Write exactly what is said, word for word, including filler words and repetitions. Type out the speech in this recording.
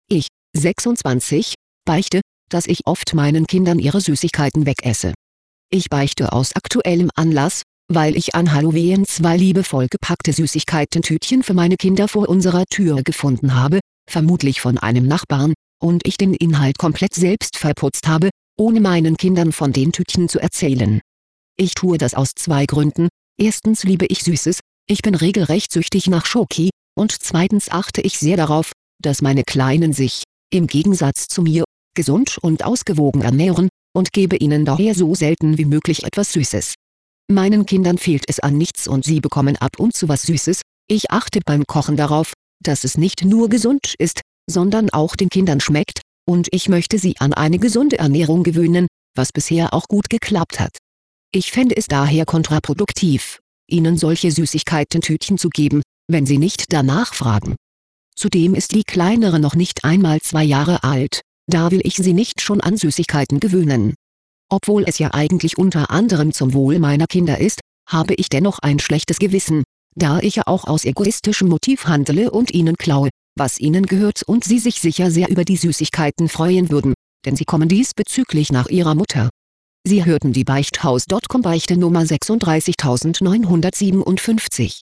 Ich, sechsundzwanzig, beichte, dass ich oft meinen Kindern ihre Süßigkeiten wegesse. Ich beichte aus aktuellem Anlass, weil ich an Halloween zwei liebevoll gepackte Süßigkeiten-Tütchen für meine Kinder vor unserer Tür gefunden habe, vermutlich von einem Nachbarn, und ich den Inhalt komplett selbst verputzt habe, ohne meinen Kindern von den Tütchen zu erzählen. Ich tue das aus zwei Gründen: Erstens liebe ich Süßes, ich bin regelrecht süchtig nach Schoki, und zweitens achte ich sehr darauf, dass meine Kleinen sich, im Gegensatz zu mir, gesund und ausgewogen ernähren, und gebe ihnen daher so selten wie möglich etwas Süßes. Meinen Kindern fehlt es an nichts und sie bekommen ab und zu was Süßes. Ich achte beim Kochen darauf, dass es nicht nur gesund ist, sondern auch den Kindern schmeckt, und ich möchte sie an eine gesunde Ernährung gewöhnen, was bisher auch gut geklappt hat. Ich fände es daher kontraproduktiv, ihnen solche Süßigkeiten-Tütchen zu geben, wenn sie nicht danach fragen. Zudem ist die Kleinere noch nicht einmal zwei Jahre alt, da will ich sie nicht schon an Süßigkeiten gewöhnen. Obwohl es ja eigentlich unter anderem zum Wohl meiner Kinder ist, habe ich dennoch ein schlechtes Gewissen, da ich ja auch aus egoistischem Motiv handele und ihnen klaue, was ihnen gehört, und sie sich sicher sehr über die Süßigkeiten freuen würden, denn sie kommen diesbezüglich nach ihrer Mutter. Sie hörten die Beichthaus Punkt com Beichte Nummer sechsunddreißigtausendneunhundertsiebenundfünfzig.